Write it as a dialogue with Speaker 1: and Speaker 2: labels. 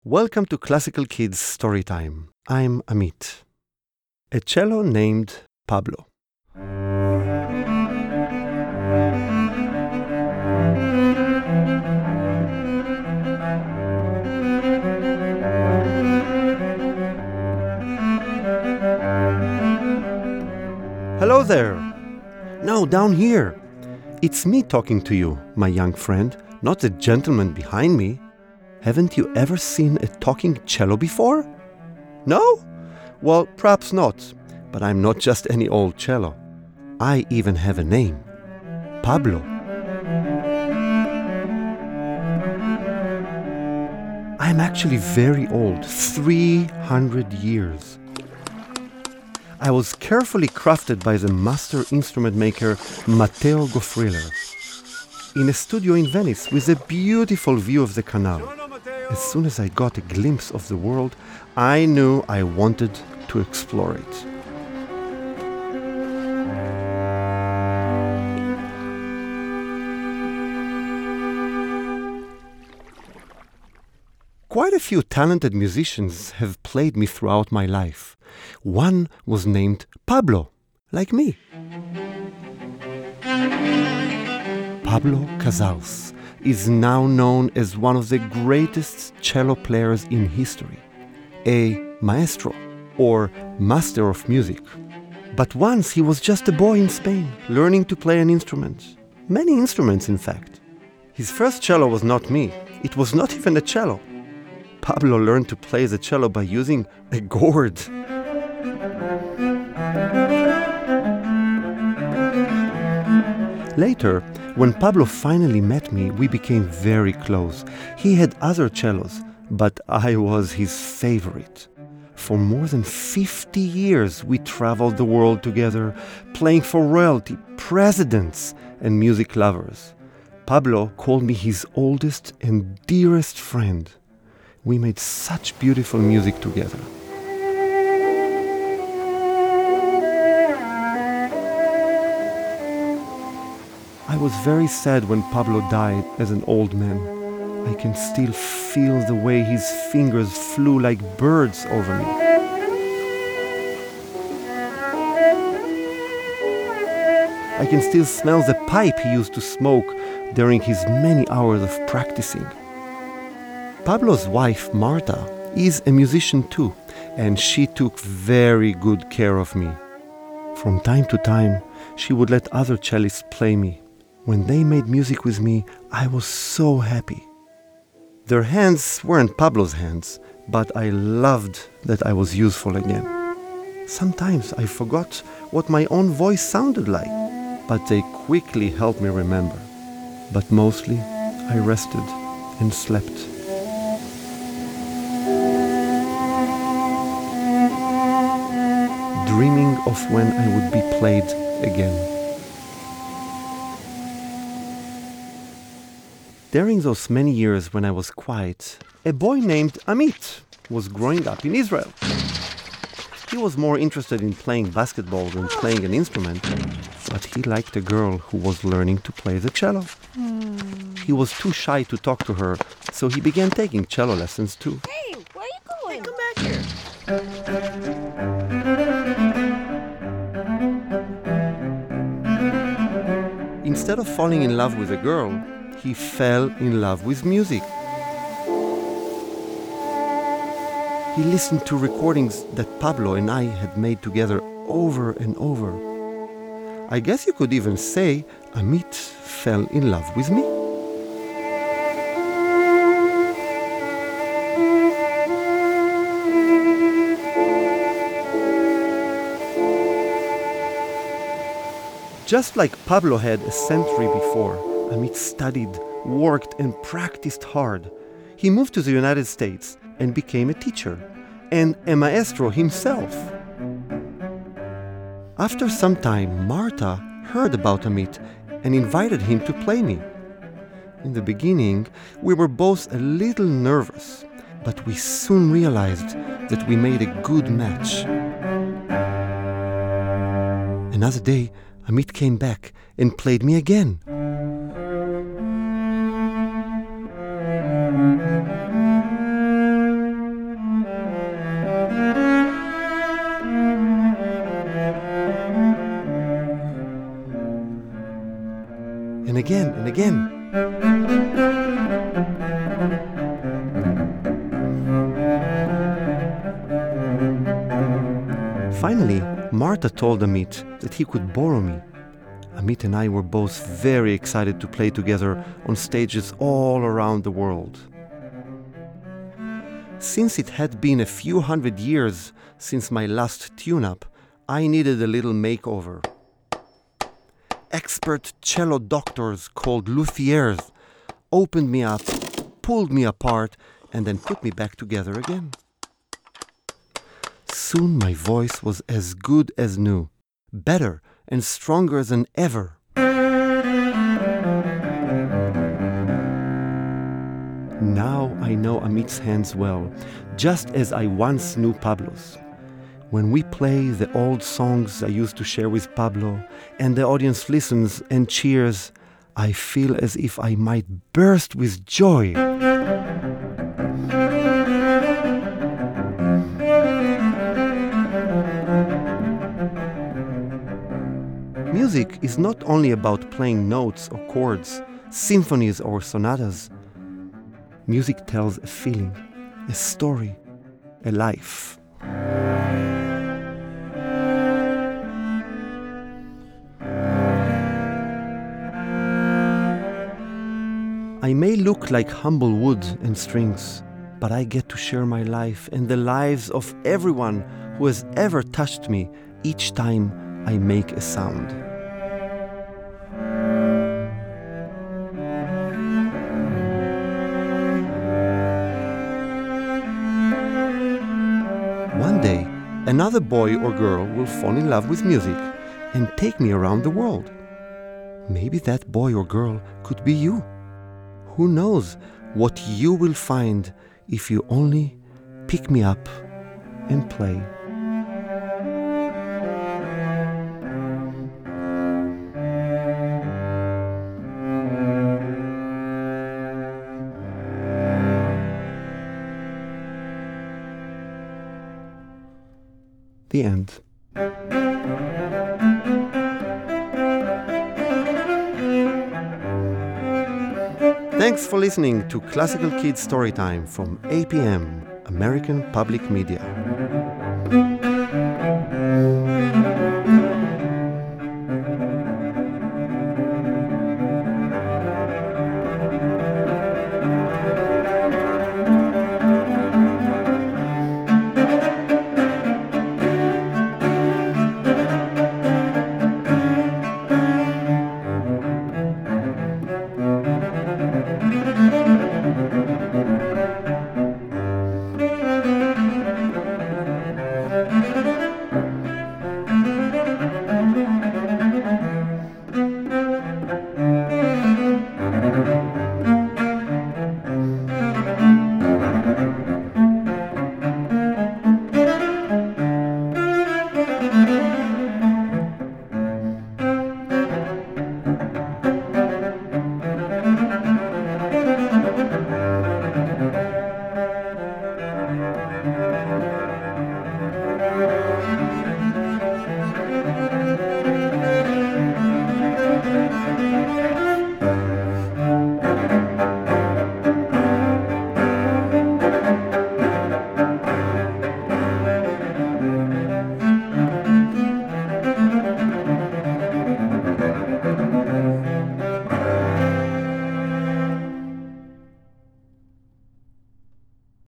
Speaker 1: Welcome to Classical Kids Storytime. I'm Amit. A cello named Pablo. Hello there! No, down here. It's me talking to you, my young friend, not the gentleman behind me. Haven't you ever seen a talking cello before? No? Well, perhaps not, but I'm not just any old cello. I even have a name. Pablo. I'm actually very old, 300 years. I was carefully crafted by the master instrument maker Matteo Goffriller in a studio in Venice with a beautiful view of the canal. As soon as I got a glimpse of the world, I knew I wanted to explore it. Quite a few talented musicians have played me throughout my life. One was named Pablo, like me. Pablo Casals is now known as one of the greatest cello players in history, a maestro, or master of music. But once he was just a boy in Spain, learning to play an instrument. Many instruments, in fact. His first cello was not me. It was not even a cello. Pablo learned to play the cello by using a gourd. Later, when Pablo finally met me, we became very close. He had other cellos, but I was his favorite. For more than 50 years, we traveled the world together, playing for royalty, presidents, and music lovers. Pablo called me his oldest and dearest friend. We made such beautiful music together. I was very sad when Pablo died as an old man. I can still feel the way his fingers flew like birds over me. I can still smell the pipe he used to smoke during his many hours of practicing. Pablo's wife, Marta, is a musician too, and she took very good care of me. From time to time, she would let other cellists play me. When they made music with me, I was so happy. Their hands weren't Pablo's hands, but I loved that I was useful again. Sometimes I forgot what my own voice sounded like, but they quickly helped me remember. But mostly, I rested and slept. Dreaming of when I would be played again. During those many years when I was quiet, a boy named Amit was growing up in Israel. He was more interested in playing basketball than playing an instrument, but he liked a girl who was learning to play the cello. He was too shy to talk to her, so he began taking cello lessons too.
Speaker 2: Hey, where are you going?
Speaker 3: Hey, come back here.
Speaker 1: Instead of falling in love with a girl, he fell in love with music. He listened to recordings that Pablo and I had made together over and over. I guess you could even say Amit fell in love with me. Just like Pablo had a century before, Amit studied, worked, and practiced hard. He moved to the United States and became a teacher and a maestro himself. After some time, Marta heard about Amit and invited him to play me. In the beginning, we were both a little nervous, but we soon realized that we made a good match. Another day, Amit came back and played me again. again and again. Finally, Marta told Amit that he could borrow me. Amit and I were both very excited to play together on stages all around the world. Since it had been a few hundred years since my last tune-up, I needed a little makeover. Expert cello doctors called luthiers opened me up, pulled me apart, and then put me back together again. Soon my voice was as good as new, better and stronger than ever. Now I know Amit's hands well, just as I once knew Pablo's. When we play the old songs I used to share with Pablo, and the audience listens and cheers, I feel as if I might burst with joy. Music is not only about playing notes or chords, symphonies or sonatas. Music tells a feeling, a story, a life. I may look like humble wood and strings, but I get to share my life and the lives of everyone who has ever touched me each time I make a sound. One day, another boy or girl will fall in love with music and take me around the world. Maybe that boy or girl could be you. Who knows what you will find if you only pick me up and play. The end. Thanks for listening to Classical Kids Storytime from APM, American Public Media.